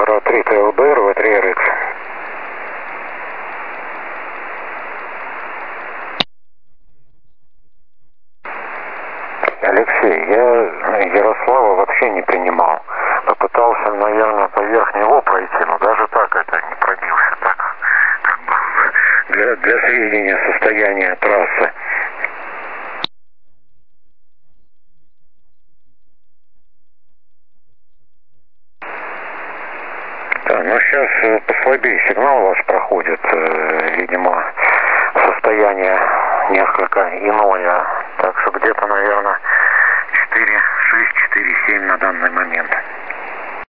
03 ТЛБР, В3РХ. Алексей, я Ярослава вообще не принимал. Попытался, наверное, поверх него пройти, но даже так это не пробился. Так, как бы для сведения состояния трассы. Да, но сейчас послабее сигнал ваш проходит, видимо, состояние несколько иное. Так